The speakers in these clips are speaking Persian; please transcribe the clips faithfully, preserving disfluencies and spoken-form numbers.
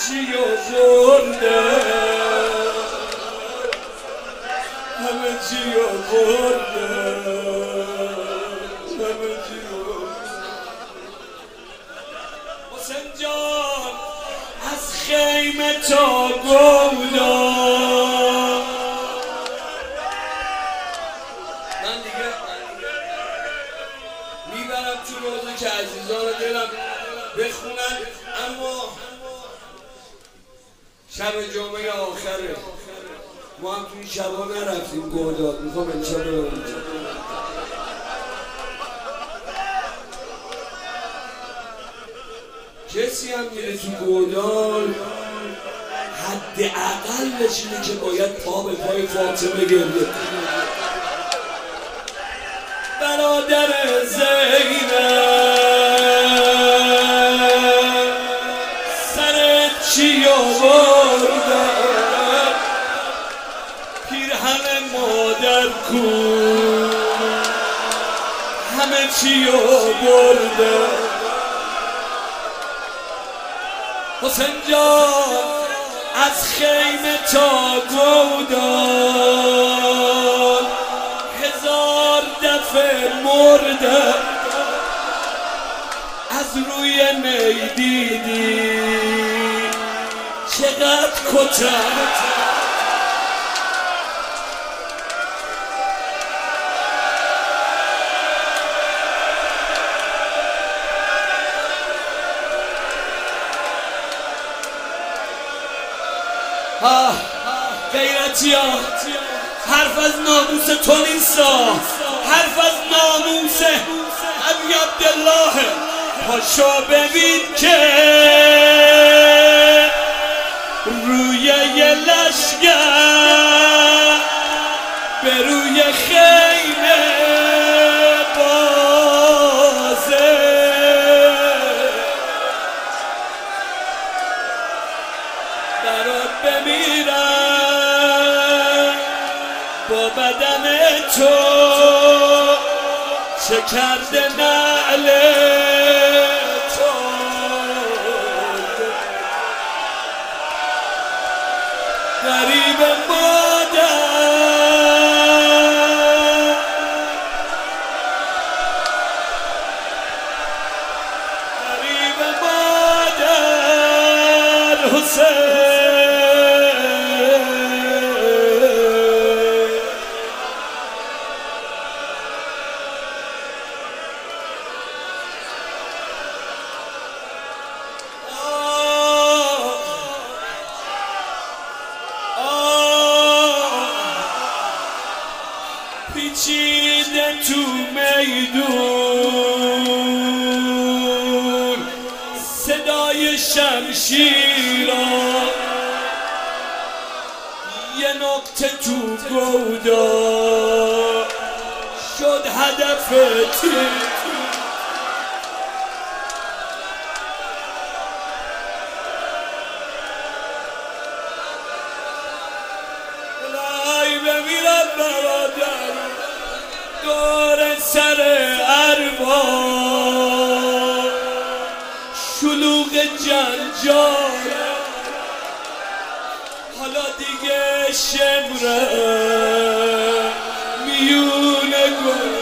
چی و برده همه چی و برده همه چی و حسین جان از خیمه تا گودا من دیگه میبرم تو روزه که عزیزان دلم بخونن، اما شب جمعه آخره ما هم توی شبا نرفتیم گوداد، میخوام امشب برم اونجا. کسی هم میره تو گودال حد اقلش اینه که باید پا به پای فاطمه گریه. برادر زینب سرت چی آوردن، پیرهن مادر کو همه چی آورده. حسین جان از خیمه تا گودال هزار دفعه مرده، از روی نی دیدی چقدر کتم. غیرتی ها حرف از ناموس تو نیستا، حرف از ناموس ابی عبدالله. پاشا ببین که روی یه لشگر به روی خیمه بازه، برات بمیرم با بدن تو چه کرده نعل تو. غریب مادر غریب مادر حسین پیچیده تو میدون صدای شمشیرا، یه نقطه تو گودا شد هدف تیر. الهی بمیرم برادر دور سر اربا شلوغ جنجال، حالا دیگه شمره میونه گل.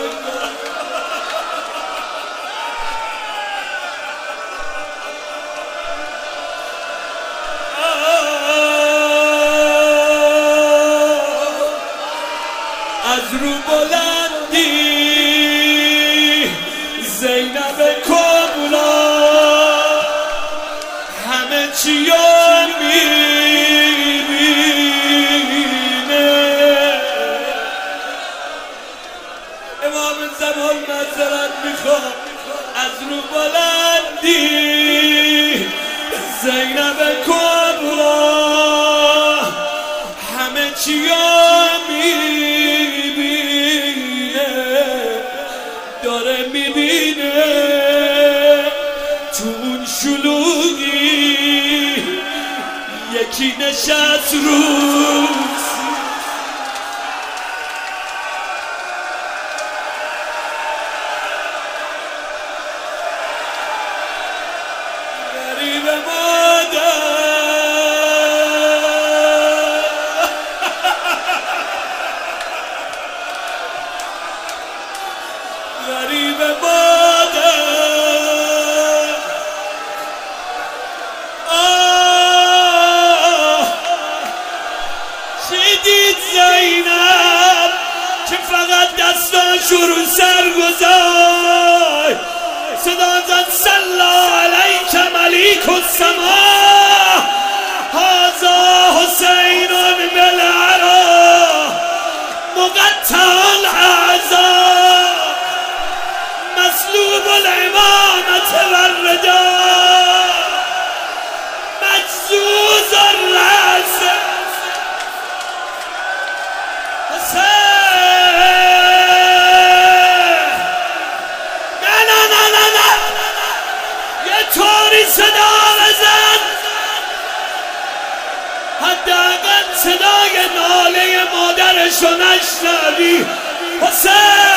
از رو بلندی زینب کبرا همه چیو میبینه. امام زمان معذرت میخوام، از رو بلندی زینب کبرا همه چیو داره میبینه. تو اون شلوغی یکی نشست روز غریب مادر شروع سر گذار صدا زد صلا علیک ملیک السما هذا حسین بالعرا مقطع الاعضاء مسلوب الامامة والردا مجزوز الرأس حسین. نه نه نه نه نه یه طوری صدا بزن حداقل صدای ناله مادرشو نشنوی. حسین